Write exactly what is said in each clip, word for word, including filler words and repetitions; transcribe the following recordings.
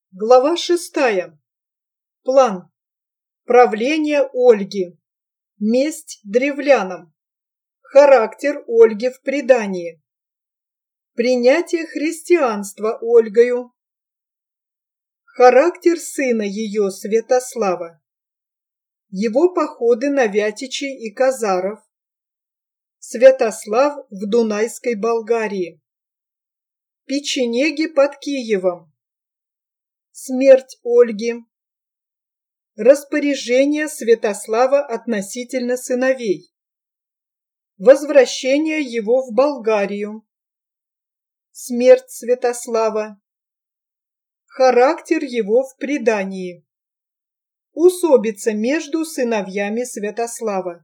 Глава шестая. План. Правление Ольги. Месть древлянам. Характер Ольги в предании. Принятие христианства Ольгою. Характер сына ее Святослава. Его походы на Вятичей и Казаров. Святослав в Дунайской Болгарии. Печенеги под Киевом. Смерть Ольги. Распоряжение Святослава относительно сыновей. Возвращение его в Болгарию. Смерть Святослава. Характер его в предании. Усобица между сыновьями Святослава.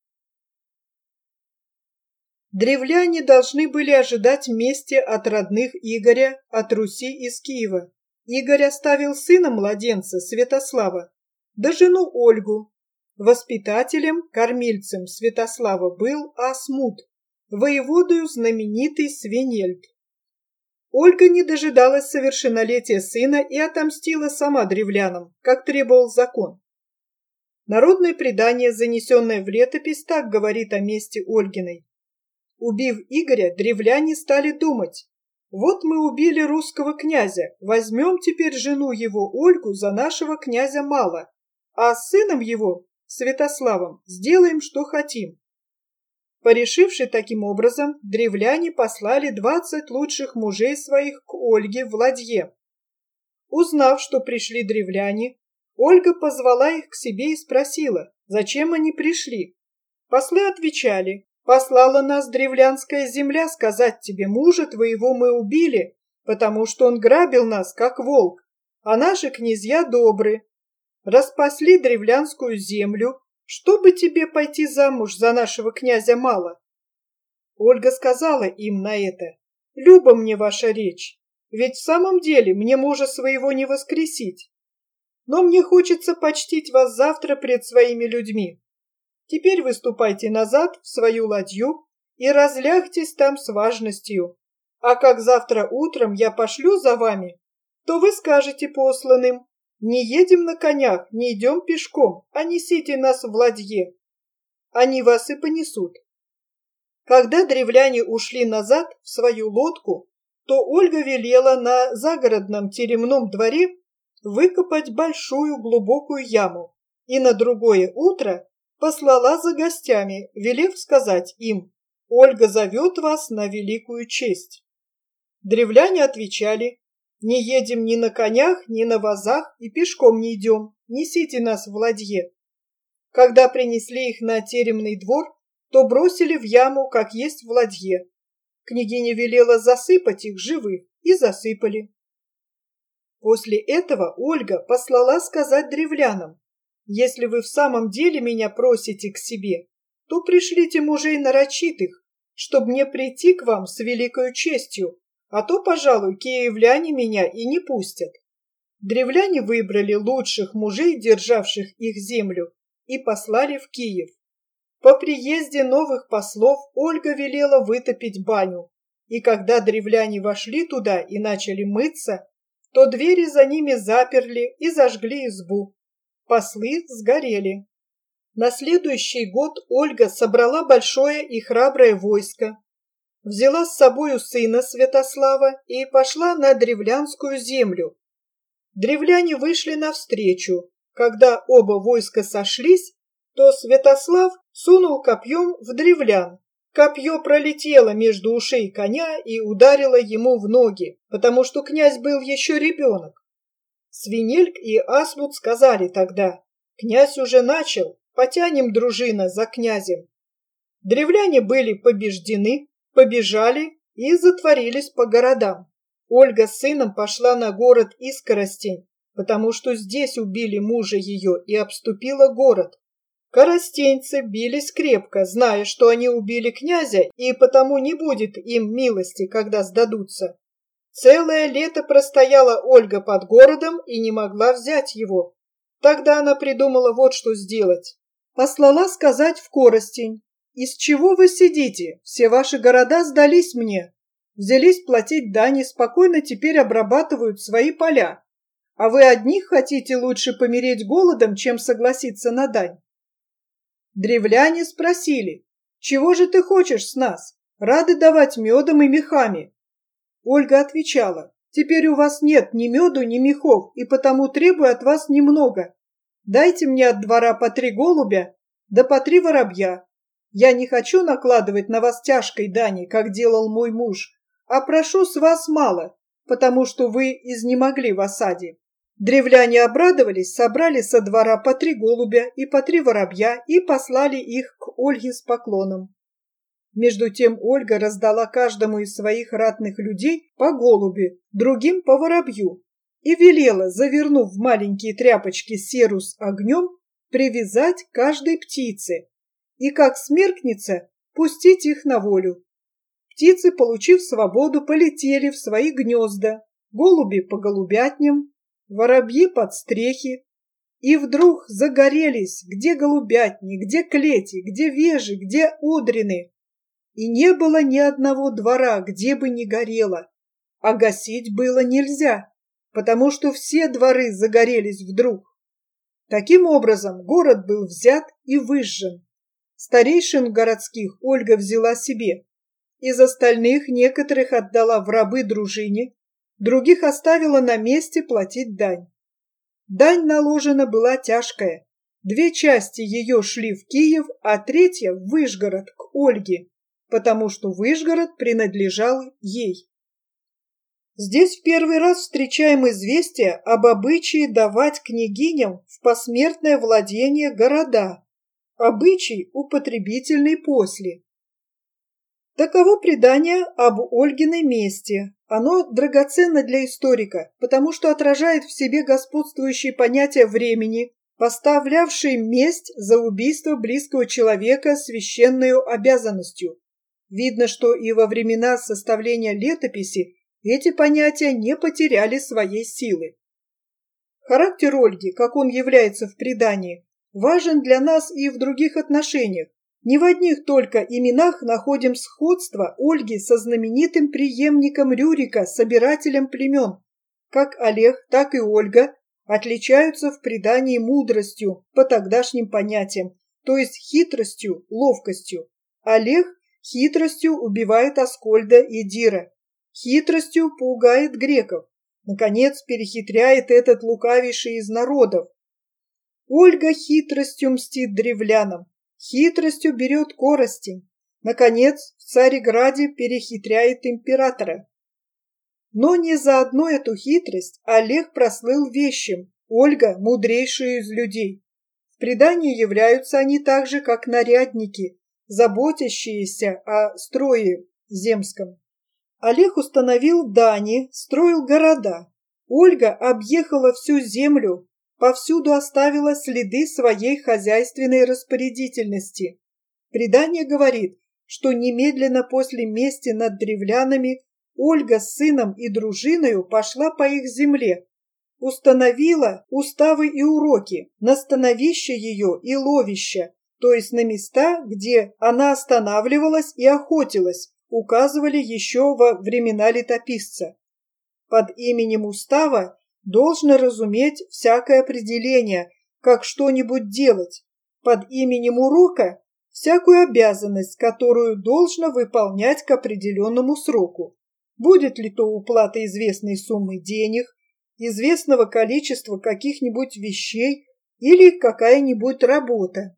Древляне должны были ожидать мести от родных Игоря, от Руси из Киева. Игорь оставил сына младенца Святослава, да жену Ольгу. Воспитателем, кормильцем Святослава был Асмут, воеводою знаменитый Свенельд. Ольга не дожидалась совершеннолетия сына и отомстила сама древлянам, как требовал закон. Народное предание, занесенное в летопись, так говорит о мести Ольгиной. Убив Игоря, древляне стали думать: вот мы убили русского князя, возьмем теперь жену его Ольгу за нашего князя Мала, а с сыном его, Святославом, сделаем, что хотим. Порешивши таким образом, древляне послали двадцать лучших мужей своих к Ольге в ладье. Узнав, что пришли древляне, Ольга позвала их к себе и спросила, зачем они пришли. Послы отвечали: послала нас древлянская земля сказать тебе, мужа твоего мы убили, потому что он грабил нас, как волк, а наши князья добры. Распасли древлянскую землю, чтобы тебе пойти замуж за нашего князя Мала. Ольга сказала им на это: люба мне ваша речь, ведь в самом деле мне мужа своего не воскресить. Но мне хочется почтить вас завтра пред своими людьми. Теперь выступайте назад в свою ладью и разлягтесь там с важностью. А как завтра утром я пошлю за вами, то вы скажете посланным: не едем на конях, не идем пешком, а несите нас в ладье. Они вас и понесут. Когда древляне ушли назад в свою лодку, то Ольга велела на загородном теремном дворе выкопать большую глубокую яму и на другое утро послала за гостями, велев сказать им: Ольга зовет вас на великую честь. Древляне отвечали: не едем ни на конях, ни на вазах и пешком не идем, несите нас в ладье. Когда принесли их на теремный двор, то бросили в яму, как есть в ладье. Княгиня велела засыпать их живых, и засыпали. После этого Ольга послала сказать древлянам: если вы в самом деле меня просите к себе, то пришлите мужей нарочитых, чтобы мне прийти к вам с великою честью, а то, пожалуй, киевляне меня и не пустят. Древляне выбрали лучших мужей, державших их землю, и послали в Киев. По приезде новых послов Ольга велела вытопить баню, и когда древляне вошли туда и начали мыться, то двери за ними заперли и зажгли избу. Послы сгорели. На следующий год Ольга собрала большое и храброе войско, взяла с собою сына Святослава и пошла на древлянскую землю. Древляне вышли навстречу. Когда оба войска сошлись, то Святослав сунул копьем в древлян. Копье пролетело между ушей коня и ударило ему в ноги, потому что князь был еще ребенок. Свенельд и Асмут сказали тогда: князь уже начал, потянем, дружина, за князем. Древляне были побеждены, побежали и затворились по городам. Ольга с сыном пошла на город Искоростень, потому что здесь убили мужа ее и обступила город. Коростеньцы бились крепко, зная, что они убили князя, и потому не будет им милости, когда сдадутся. Целое лето простояла Ольга под городом и не могла взять его. Тогда она придумала вот что сделать. Послала сказать в Коростень: из чего вы сидите? Все ваши города сдались мне. Взялись платить дани, спокойно теперь обрабатывают свои поля. А вы одних хотите лучше помереть голодом, чем согласиться на дань? Древляне спросили: «Чего же ты хочешь с нас? Рады давать медом и мехами». Ольга отвечала: «Теперь у вас нет ни меду, ни мехов, и потому требую от вас немного. Дайте мне от двора по три голубя, да по три воробья. Я не хочу накладывать на вас тяжкой дани, как делал мой муж, а прошу с вас мало, потому что вы изнемогли в осаде». Древляне обрадовались, собрали со двора по три голубя и по три воробья и послали их к Ольге с поклоном. Между тем Ольга раздала каждому из своих ратных людей по голубю, другим по воробью, и велела, завернув в маленькие тряпочки серу с огнем, привязать каждой птице, и как смеркнется, пустить их на волю. Птицы, получив свободу, полетели в свои гнезда, голуби по голубятням, воробьи под стрехи, и вдруг загорелись где голубятни, где клети, где вежи, где одрины, и не было ни одного двора, где бы не горело, а гасить было нельзя, потому что все дворы загорелись вдруг. Таким образом, город был взят и выжжен. Старейшин городских Ольга взяла себе, из остальных некоторых отдала в рабы дружине, других оставила на месте платить дань. Дань наложена была тяжкая. Две части ее шли в Киев, а третья в Выжгород к Ольге, потому что Выжгород принадлежал ей. Здесь в первый раз встречаем известие об обычае давать княгиням в посмертное владение города, обычай употребительный после. Таково предание об Ольгиной мести. Оно драгоценно для историка, потому что отражает в себе господствующие понятия времени, поставлявшие месть за убийство близкого человека священною обязанностью. Видно, что и во времена составления летописи эти понятия не потеряли своей силы. Характер Ольги, как он является в предании, важен для нас и в других отношениях. Не в одних только именах находим сходство Ольги со знаменитым преемником Рюрика, собирателем племен. Как Олег, так и Ольга отличаются в предании мудростью по тогдашним понятиям, то есть хитростью, ловкостью. Олег хитростью убивает Аскольда и Дира, хитростью пугает греков, наконец перехитряет этот лукавейший из народов. Ольга хитростью мстит древлянам, хитростью берет коростень, наконец в Цареграде перехитряет императора. Но не за одну эту хитрость Олег прослыл вещим, Ольга мудрейшую из людей. В предании являются они так же, как нарядники, заботящиеся о строе земском. Олег установил дани, строил города. Ольга объехала всю землю, повсюду оставила следы своей хозяйственной распорядительности. Предание говорит, что немедленно после мести над древлянами Ольга с сыном и дружиною пошла по их земле, установила уставы и уроки на становище ее и ловища, то есть на места, где она останавливалась и охотилась, указывали еще во времена летописца. Под именем устава должно разуметь всякое определение, как что-нибудь делать, под именем урока всякую обязанность, которую должно выполнять к определенному сроку. Будет ли то уплата известной суммы денег, известного количества каких-нибудь вещей или какая-нибудь работа.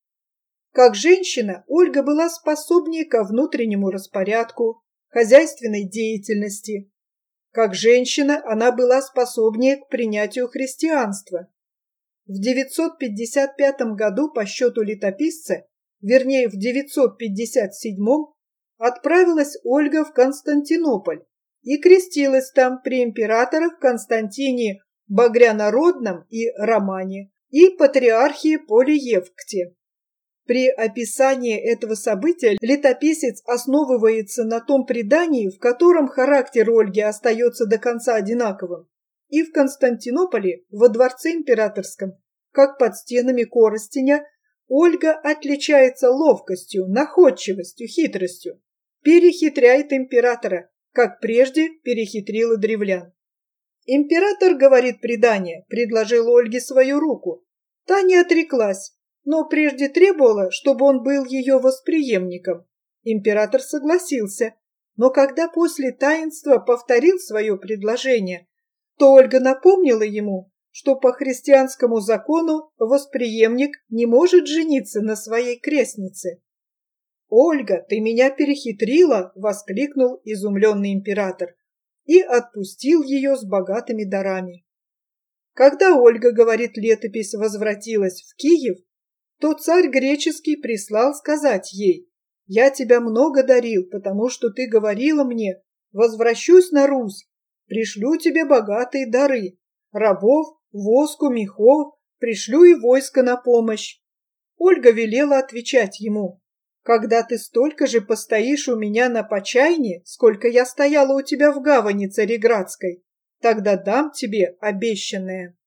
Как женщина Ольга была способнее ко внутреннему распорядку, хозяйственной деятельности. Как женщина она была способнее к принятию христианства. В девятьсот пятьдесят пятом году по счету летописца, вернее в девятьсот пятьдесят седьмом, отправилась Ольга в Константинополь и крестилась там при императорах Константине Багрянородном и Романе и патриархии Полиевкте. При описании этого события летописец основывается на том предании, в котором характер Ольги остается до конца одинаковым. И в Константинополе, во дворце императорском, как под стенами Коростеня, Ольга отличается ловкостью, находчивостью, хитростью, перехитряет императора, как прежде перехитрила древлян. Император, говорит предание, предложил Ольге свою руку. Та не отреклась, но прежде требовала, чтобы он был ее восприемником. Император согласился, но когда после таинства повторил свое предложение, то Ольга напомнила ему, что по христианскому закону восприемник не может жениться на своей крестнице. «Ольга, ты меня перехитрила!» — воскликнул изумленный император и отпустил ее с богатыми дарами. Когда Ольга, говорит летопись, возвратилась в Киев, то царь греческий прислал сказать ей: «Я тебя много дарил, потому что ты говорила мне: возвращусь на Русь, пришлю тебе богатые дары, рабов, воску, мехов, пришлю и войско на помощь». Ольга велела отвечать ему: «Когда ты столько же постоишь у меня на почайне, сколько я стояла у тебя в гавани Цареградской, тогда дам тебе обещанное».